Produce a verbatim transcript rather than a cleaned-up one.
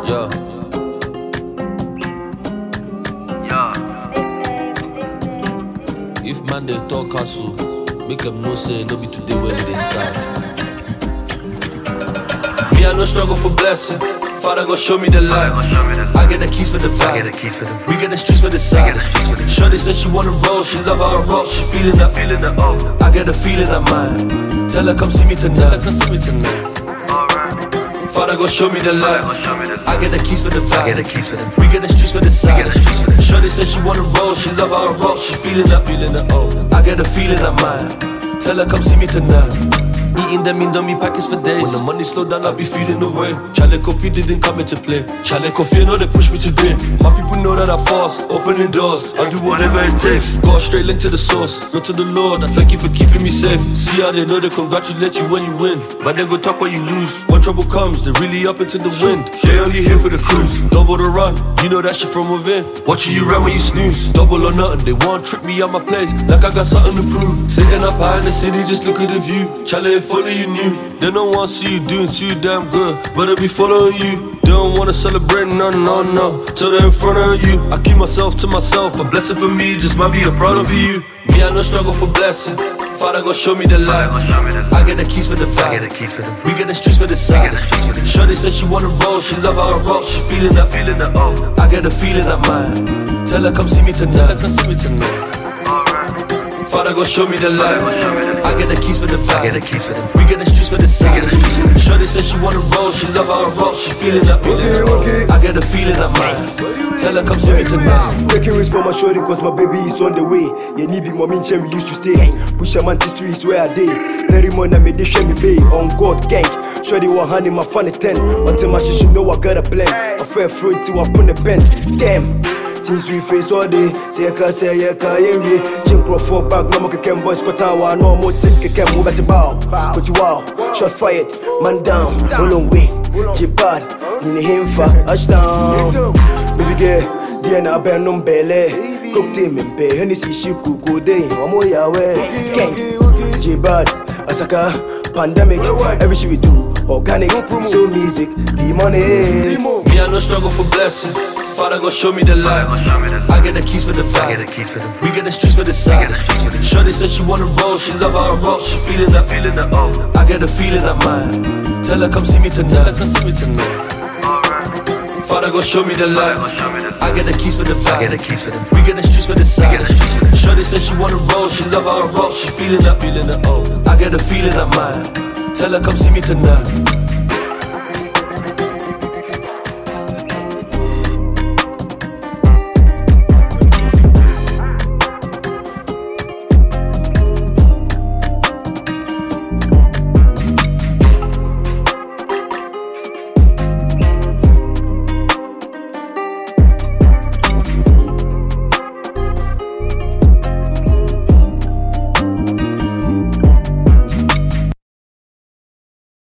Yeah. Yeah. If man they talk castle, make them no say no be today when they start. Me I no struggle for blessing. Father go show me the light. I get the keys for the vibe. We get the streets for the side. Shorty said she wanna roll, she love how I rock. She feeling that, feeling that. Oh, I get the feeling I mine. Tell her come see me tonight. Come see me tonight. Father go show me the light. I get the keys for the vibe. We get the streets for the side. Shorty said she wanna roll, she love how I rock. She feeling that, feeling that. Oh, I get the feeling I mine. Tell her come see me tonight. Eating them indomie packets for days. When the money slow down, I be feeling the way. Chale Kofi didn't come into play. Chale Kofi, know they push me today. My people know that I fast, opening doors. I'll do whatever it takes. Got a straight link to the source. Look to the Lord, I thank you for keeping me safe. See how they know they congratulate you when you win, but then go talk when you lose. When trouble comes, they really up into the wind. They only here for the cruise. Double the run, you know that shit from within. Watching you run when you snooze. Double or nothing, they want trip me out my place like I got something to prove. Sitting up high in the city, just look at the view. Chale, if only you knew. They don't want to see you doing too damn good, but they be following you. They don't want to celebrate, no, no, no, till they're in front of you. I keep myself to myself, a blessing for me just might be a problem for you. Me, I no struggle for blessing. Father go show me the light. I get the keys for the vibe. We get the streets for the side. Shorty said she wanna roll, she love how I rock. She feeling that, feeling that. Oh, I get the feeling I mine. Tell her come see me tonight. Come see me tonight. Father go show me the light. I get the keys for the vibe. We get the streets for the side. Shorty said she wanna roll, she love how I rock. She feeling that, feeling that. Oh, I get the feeling I mine. Tell her come see me tonight. Taking risks for my shorty cause my baby is on the way. Yeah, need big mommy in Chen, we used to stay. Push a man to streets where I day. Very money I made this shame me pay. On God gang. Shorty one hand in my funny ten. Until my shit should know I got a plan. I fair fruit till I put the pen. Damn. Things we face all day. Say I can say I can hear me. Jim Crawford back, no more can boys cut out. No more take can move at the bow. Put you out, shot fired, man down. No long way, J-Bad, Nini Himfa, touchdown. Baby girl, Diana Benum Bele. Cook team in pay, Hennessy Shiku go day. One more Yahweh, gang. J-Bad, Asaka, pandemic. Every shit we do, organic. So music, the money. Me, I no struggle for blessing. Father go show me the light. I get the keys for the vibe. We get the streets for the side. Shorty said she wanna roll, she love how I rock. She feeling that, feeling that. Oh, I get the feeling I mine. Tell her come see me tonight. Come see me tonight. Father go show me the light. I get the keys for the vibe. We get the streets for the side. Shorty said she wanna roll, she love how I rock. She feeling that, feeling that. Oh, I get the feeling I mine. Tell her come see me tonight.